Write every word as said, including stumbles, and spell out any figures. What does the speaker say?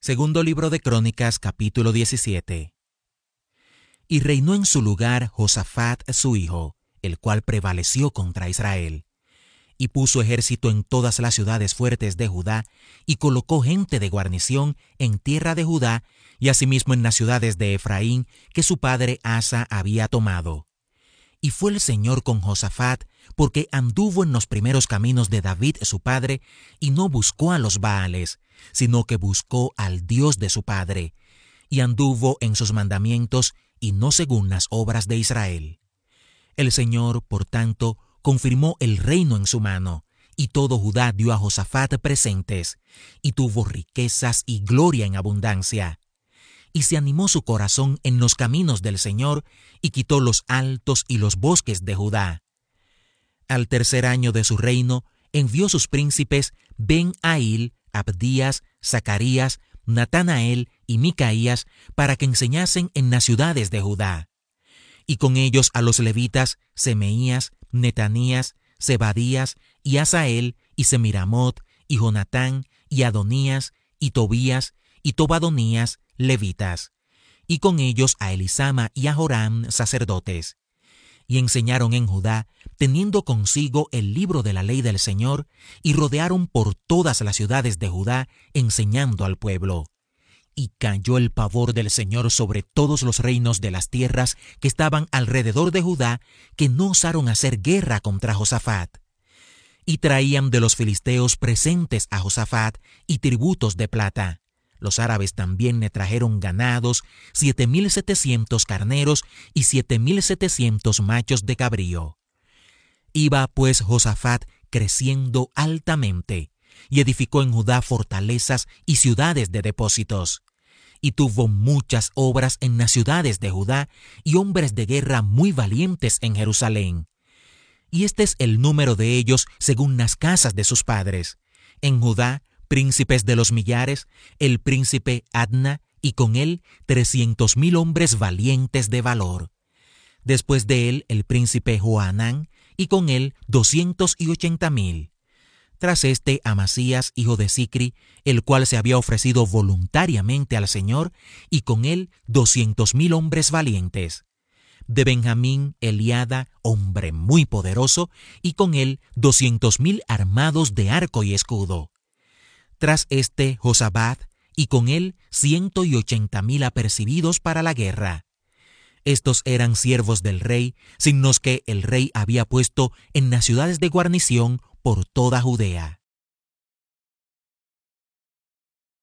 Segundo libro de Crónicas, capítulo diecisiete. Y reinó en su lugar Josafat su hijo, el cual prevaleció contra Israel. Y puso ejército en todas las ciudades fuertes de Judá, y colocó gente de guarnición en tierra de Judá, y asimismo en las ciudades de Efraín, que su padre Asa había tomado. Y fue el Señor con Josafat, porque anduvo en los primeros caminos de David su padre, y no buscó a los Baales, sino que buscó al Dios de su padre, y anduvo en sus mandamientos, y no según las obras de Israel. El Señor, por tanto, confirmó el reino en su mano, y todo Judá dio a Josafat presentes, y tuvo riquezas y gloria en abundancia. Y se animó su corazón en los caminos del Señor, y quitó los altos y los bosques de Judá. Al tercer año de su reino, envió sus príncipes Ben-Ahil, Abdías, Zacarías, Natanael y Micaías para que enseñasen en las ciudades de Judá. Y con ellos a los levitas Semeías, Netanías, Zebadías, y Asael, y Semiramot, y Jonatán, y Adonías, y Tobías, y Tobadonías, levitas, y con ellos a Elisama y a Joram, sacerdotes. Y enseñaron en Judá, teniendo consigo el libro de la ley del Señor, y rodearon por todas las ciudades de Judá, enseñando al pueblo. Y cayó el pavor del Señor sobre todos los reinos de las tierras que estaban alrededor de Judá, que no osaron hacer guerra contra Josafat. Y traían de los filisteos presentes a Josafat y tributos de plata. Los árabes también le trajeron ganados, siete mil setecientos carneros y siete mil setecientos machos de cabrío. Iba pues Josafat creciendo altamente, y edificó en Judá fortalezas y ciudades de depósitos. Y tuvo muchas obras en las ciudades de Judá, y hombres de guerra muy valientes en Jerusalén. Y este es el número de ellos según las casas de sus padres. En Judá, príncipes de los millares, el príncipe Adna, y con él trescientos mil hombres valientes de valor. Después de él el príncipe Joanán, y con él doscientos y ochenta mil. Tras este Amasías, hijo de Sicri, el cual se había ofrecido voluntariamente al Señor, y con él doscientos mil hombres valientes. De Benjamín, Eliada, hombre muy poderoso, y con él doscientos mil armados de arco y escudo. Tras este Josabad, y con él ciento y ochenta mil apercibidos para la guerra. Estos eran siervos del rey, sin los que el rey había puesto en las ciudades de guarnición por toda Judea.